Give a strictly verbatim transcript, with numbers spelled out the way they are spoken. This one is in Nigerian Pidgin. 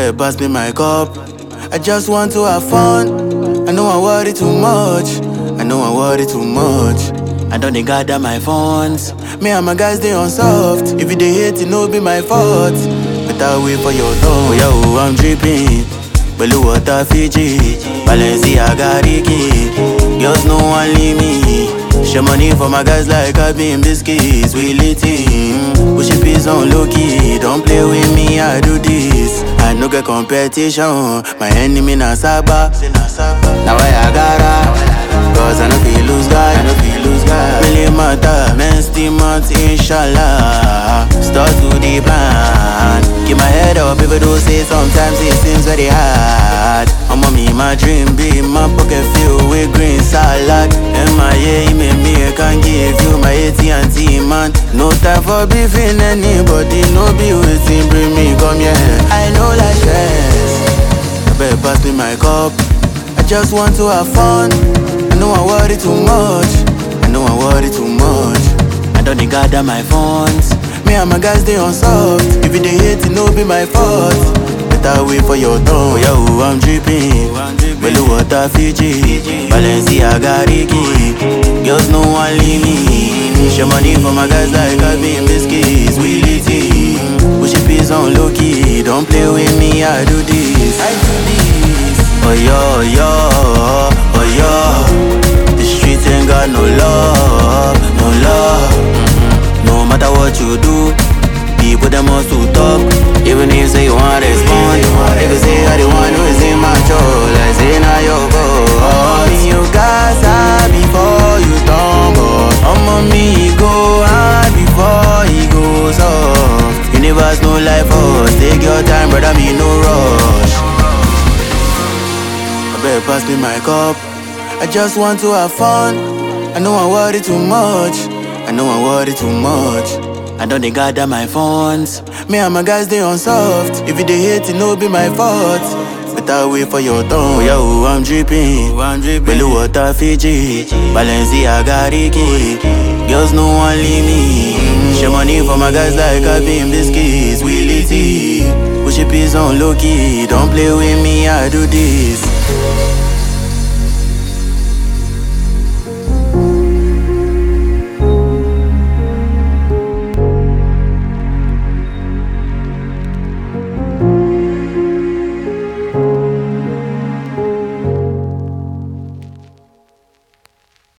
better pass me my cup. I just want to have fun. I know I worry too much. I know I worry too much. I don't dey gather my funds. Me and my guys they on soft. If you dey hate, it no be my fault. Better wait for your turn. Yo, I'm dripping. Blue water Fiji, Balenciaga Ricky. Girls no one leave me. Share money for my guys like I been biscuits. We lit in. Push it peace on low key. Don't play with me, I do this. I no get competition. My enemy na Saba. Now I gotta. Cause I no feel lose guy. I no feel lose guy. Really matter. Men still month, inshallah. Start to the plan. Keep my head up, people do say sometimes it seems very hard. I'm on me, my dream be my pocket filled with green salad. M I A, me, me, I can give you my A T and T, man. No time for beefing anybody, no be waiting, bring me, come here. I know like stress. I better pass me my cup. I just want to have fun. I know I worry too much. I know I worry too much. I don't dey gather my funds. Me and my guys they on soft. If you dey hate, it no be my fault. Better wait for your turn. Yo, I'm dripping. Blue water Fiji, Balenciaga Ricky. Girls no one leave me. Share money for my guys like I been biscuits. We lit it. Push it peace on low key. Don't play with me, I do this. I do this. Oh yo, yo, oh yo. The streets ain't got no love, no love. No matter what you do, people them must to talk. Even if say you want to respond, if you say I the one who is in my control, I say now you go. Oh, you guys hard before you tumble. I'm on me, go hard before he goes off. Universe no life for us. Take your time, brother, me no rush. I better pass me my cup. I just want to have fun. I know I worry too much. I know I worry too much. I don't dey gather my funds. Me and my guys they on soft. If you dey hate, it no be my fault. Better wait for your turn. Yo, I'm dripping. Blue water Fiji, Balenciaga Ricky. Girls no one leave me. Share money for my guys like I been biscuits. We lit it. Push it peace on low key. Don't play with me, I do this.